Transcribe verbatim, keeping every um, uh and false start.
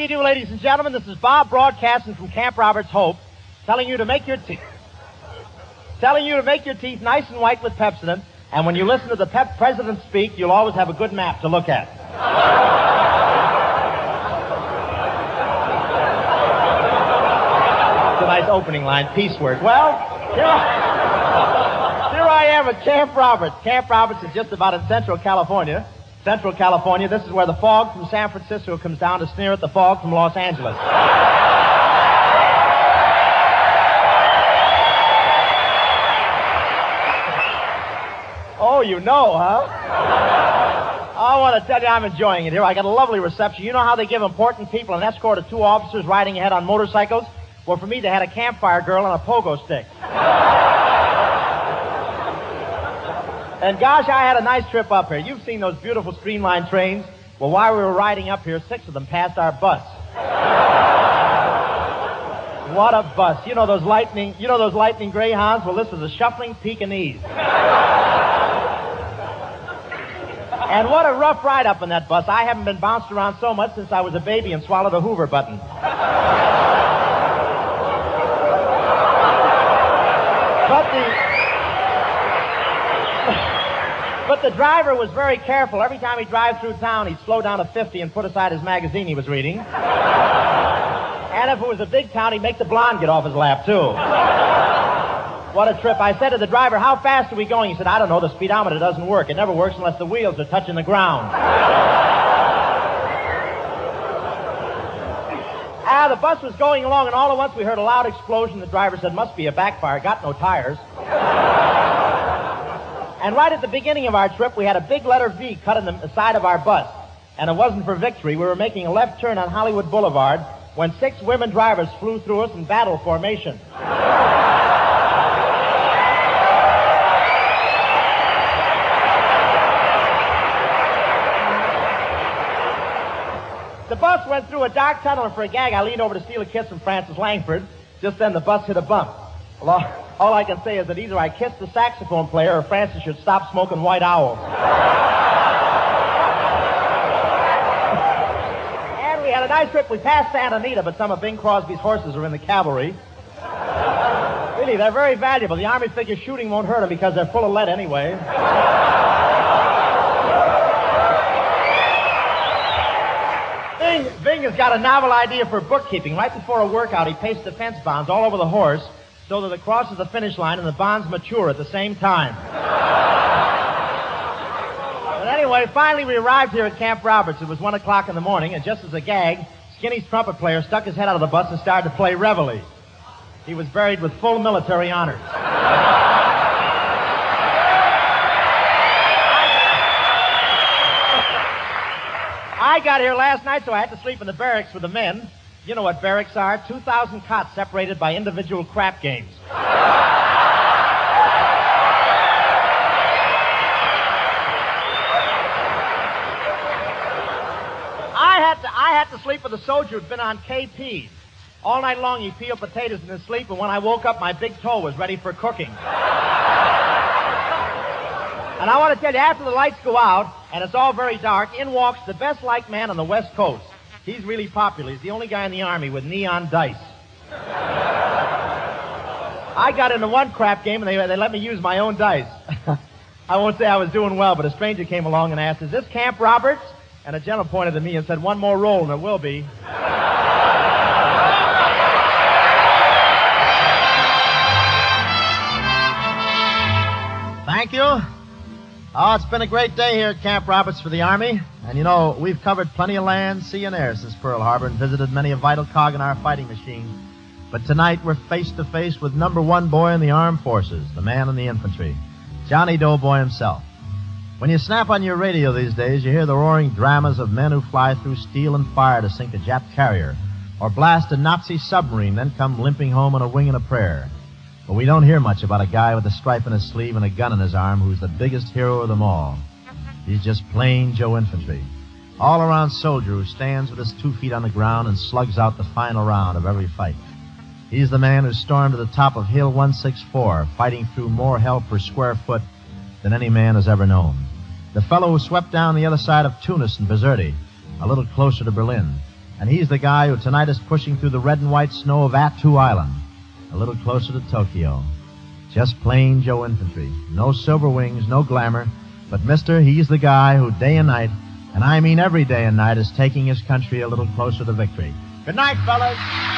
you do, ladies and gentlemen? This is Bob broadcasting from Camp Roberts Hope, telling you to make your teeth, telling you to make your teeth nice and white with Pepsodent. And when you listen to the Pep President speak, you'll always have a good map to look at. It's a nice opening line, piecework. Well, here I, here I am at Camp Roberts. Camp Roberts is just about in Central California. Central California. This is where the fog from San Francisco comes down to sneer at the fog from Los Angeles. Oh, you know, huh? I want to tell you I'm enjoying it here. I got a lovely reception. You know how they give important people an escort of two officers riding ahead on motorcycles? Well, for me, they had a campfire girl on a pogo stick. And gosh, I had a nice trip up here. You've seen those beautiful streamlined trains. Well, while we were riding up here, six of them passed our bus. What a bus. You know those lightning, you know those lightning Greyhounds? Well, this was a shuffling Pekingese. And what a rough ride up in that bus. I haven't been bounced around so much since I was a baby and swallowed a Hoover button. But the... But the driver was very careful. Every time he'd drive through town, he'd slow down to fifty and put aside his magazine he was reading. And if it was a big town, he'd make the blonde get off his lap, too. What a trip. I said to the driver, how fast are we going? He said, I don't know. The speedometer doesn't work. It never works unless the wheels are touching the ground. Ah, the bus was going along, and all at once we heard a loud explosion. The driver said, must be a backfire. Got no tires. And right at the beginning of our trip, we had a big letter V cut in the side of our bus. And it wasn't for victory. We were making a left turn on Hollywood Boulevard when six women drivers flew through us in battle formation. The bus went through a dark tunnel, and for a gag, I leaned over to steal a kiss from Francis Langford. Just then, the bus hit a bump. Well, all I can say is that either I kissed the saxophone player or Francis should stop smoking White Owls. And we had a nice trip. We passed Santa Anita, but some of Bing Crosby's horses are in the cavalry. Really, they're very valuable. The Army figures shooting won't hurt them because they're full of lead anyway. Bing, Bing has got a novel idea for bookkeeping. Right before a workout, he pastes defense bonds all over the horse so that it crosses the finish line and the bonds mature at the same time. But anyway, finally we arrived here at Camp Roberts. It was one o'clock in the morning, and just as a gag, Skinny's trumpet player stuck his head out of the bus and started to play Reveille. He was buried with full military honors. I got here last night, so I had to sleep in the barracks with the men. You know what barracks are? two thousand cots separated by individual crap games. I had to, I had to sleep with a soldier who'd been on K P. All night long, he peeled potatoes in his sleep, and when I woke up, my big toe was ready for cooking. And I want to tell you, after the lights go out, and it's all very dark, in walks the best-liked man on the West Coast. He's really popular. He's the only guy in the Army with neon dice. I got into one crap game, and they, they let me use my own dice. I won't say I was doing well, but a stranger came along and asked, is this Camp Roberts? And a gentleman pointed to me and said, one more roll, and it will be. Thank you. Oh, it's been a great day here at Camp Roberts for the Army. And, you know, we've covered plenty of land, sea, and air since Pearl Harbor and visited many a vital cog in our fighting machine. But tonight we're face to face with number one boy in the armed forces, the man in the infantry, Johnny Doughboy himself. When you snap on your radio these days, you hear the roaring dramas of men who fly through steel and fire to sink a Jap carrier or blast a Nazi submarine, then come limping home on a wing and a prayer. But we don't hear much about a guy with a stripe in his sleeve and a gun in his arm who's the biggest hero of them all. He's just plain Joe Infantry. All-around soldier who stands with his two feet on the ground and slugs out the final round of every fight. He's the man who stormed to the top of Hill one sixty-four, fighting through more hell per square foot than any man has ever known. The fellow who swept down the other side of Tunis and Bizerte, a little closer to Berlin. And he's the guy who tonight is pushing through the red and white snow of Attu Island, a little closer to Tokyo. Just plain Joe infantry. No silver wings, no glamour. But, mister, he's the guy who day and night, and I mean every day and night, is taking his country a little closer to victory. Good night, fellas.